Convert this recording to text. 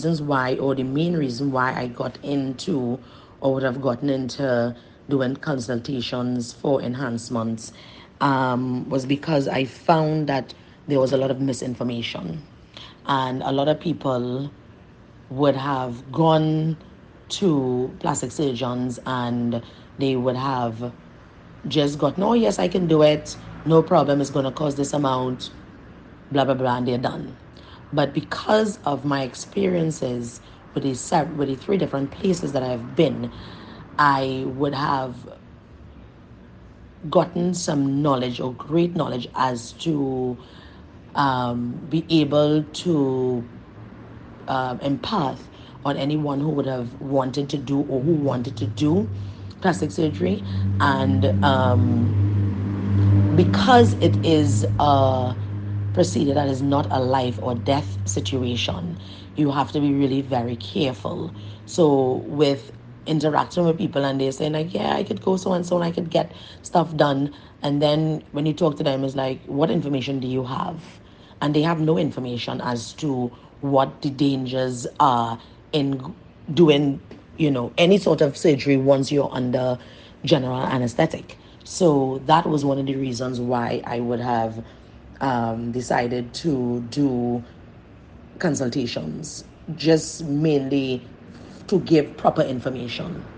reasons why, or the main reason why I got into, or would have gotten into doing consultations for enhancements, was because I found that there was a lot of misinformation, and a lot of people would have gone to plastic surgeons and they would have just gotten, oh yes, I can do it, no problem, it's going to cost this amount, blah blah blah, and they're done. But because of my experiences with the three different places that I've been, I would have gotten some knowledge, or great knowledge, as to be able to empath on anyone who would have wanted to do, or who wanted to do plastic surgery. And because it is a procedure that is not a life or death situation, you have to be really very careful. So with interacting with people and they're saying like, yeah, I could go so and so and I could get stuff done, and then when you talk to them, it's like, what information do you have? And they have no information as to what the dangers are in doing, any sort of surgery once you're under general anesthetic. So that was one of the reasons why I would have decided to do consultations, just mainly to give proper information.